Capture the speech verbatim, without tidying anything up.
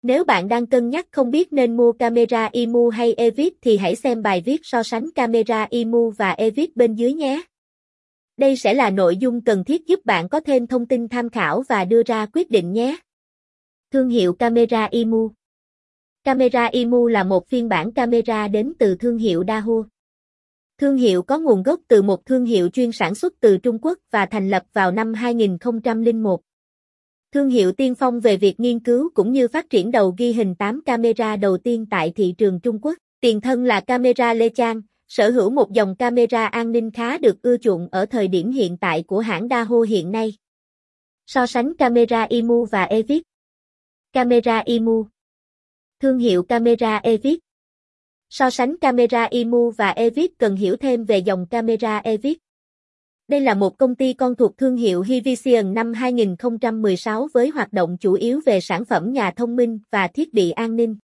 Nếu bạn đang cân nhắc không biết nên mua camera i em u hay Evit thì hãy xem bài viết so sánh camera i em u và Evit bên dưới nhé. Đây sẽ là nội dung cần thiết giúp bạn có thêm thông tin tham khảo và đưa ra quyết định nhé. Thương hiệu camera i em u. Camera i em u là một phiên bản camera đến từ thương hiệu Dahua. Thương hiệu có nguồn gốc từ một thương hiệu chuyên sản xuất từ Trung Quốc và thành lập vào năm hai nghìn không trăm lẻ một. Thương hiệu tiên phong về việc nghiên cứu cũng như phát triển đầu ghi hình tám camera đầu tiên tại thị trường Trung Quốc. Tiền thân là camera Lê Trang, sở hữu một dòng camera an ninh khá được ưa chuộng ở thời điểm hiện tại của hãng Dahua hiện nay. So sánh camera i em u và Evit. Camera i em u. Thương hiệu camera Evit. So sánh camera i em u và Evit cần hiểu thêm về dòng camera Evit. Đây là một công ty con thuộc thương hiệu Hikvision năm hai nghìn không trăm mười sáu với hoạt động chủ yếu về sản phẩm nhà thông minh và thiết bị an ninh.